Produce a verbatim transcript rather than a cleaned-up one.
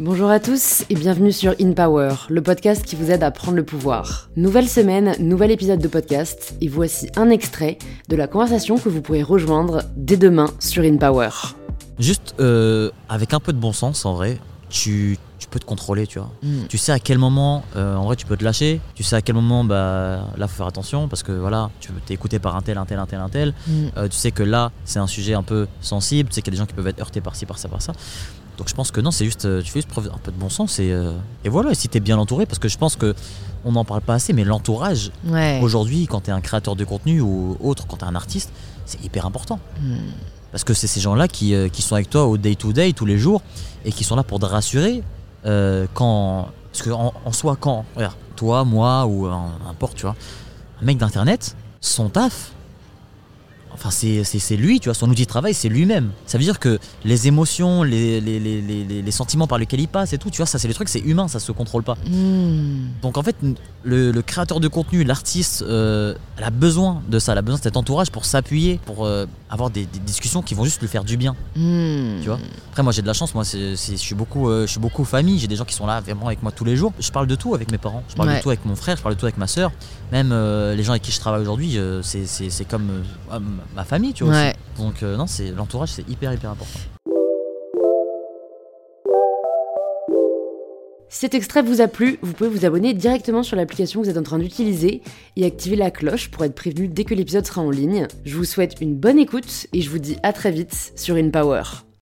Bonjour à tous et bienvenue sur In Power, le podcast qui vous aide à prendre le pouvoir. Nouvelle semaine, nouvel épisode de podcast et voici un extrait de la conversation que vous pourrez rejoindre dès demain sur In Power. Juste euh, avec un peu de bon sens en vrai, tu, tu peux te contrôler, tu vois. Mm. Tu sais à quel moment euh, en vrai tu peux te lâcher, tu sais à quel moment bah là faut faire attention parce que voilà, tu t'es écouté par un tel, un tel, un tel, un tel. Mm. Euh, tu sais que là c'est un sujet un peu sensible, tu sais qu'il y a des gens qui peuvent être heurtés par ci, par ça, par ça. Donc je pense que non, c'est juste, tu fais juste preuve un peu de bon sens et, euh, et voilà, et si t'es bien entouré, parce que je pense que on n'en parle pas assez, mais l'entourage, ouais. Aujourd'hui, quand t'es un créateur de contenu ou autre, quand t'es un artiste, c'est hyper important. Mm. Parce que c'est ces gens-là qui, euh, qui sont avec toi au day-to-day, tous les jours, et qui sont là pour te rassurer euh, quand... Parce qu'en en soi, quand, regarde, toi, moi, ou n'importe, tu vois, un mec d'internet, son taf, enfin c'est, c'est, c'est lui, tu vois, son outil de travail, c'est lui-même. Ça veut dire que les émotions, les, les, les, les, les sentiments par lesquels il passe et tout, tu vois, ça c'est les trucs, c'est humain, ça se contrôle pas. Mmh. Donc en fait, le, le créateur de contenu, l'artiste, euh, elle a besoin de ça, elle a besoin de cet entourage pour s'appuyer, pour euh, avoir des, des discussions qui vont juste lui faire du bien. Mmh. Tu vois. Après moi j'ai de la chance, moi c'est, c'est, je suis beaucoup, euh, je suis beaucoup famille, j'ai des gens qui sont là vraiment avec moi tous les jours. Je parle de tout avec mes parents, je parle ouais. de tout avec mon frère, je parle de tout avec ma sœur. Même euh, les gens avec qui je travaille aujourd'hui, euh, c'est, c'est, c'est comme euh, ma famille, tu vois. Ouais. Aussi. Donc euh, non, c'est l'entourage, c'est hyper hyper important. Si cet extrait vous a plu, vous pouvez vous abonner directement sur l'application que vous êtes en train d'utiliser et activer la cloche pour être prévenu dès que l'épisode sera en ligne. Je vous souhaite une bonne écoute et je vous dis à très vite sur In Power.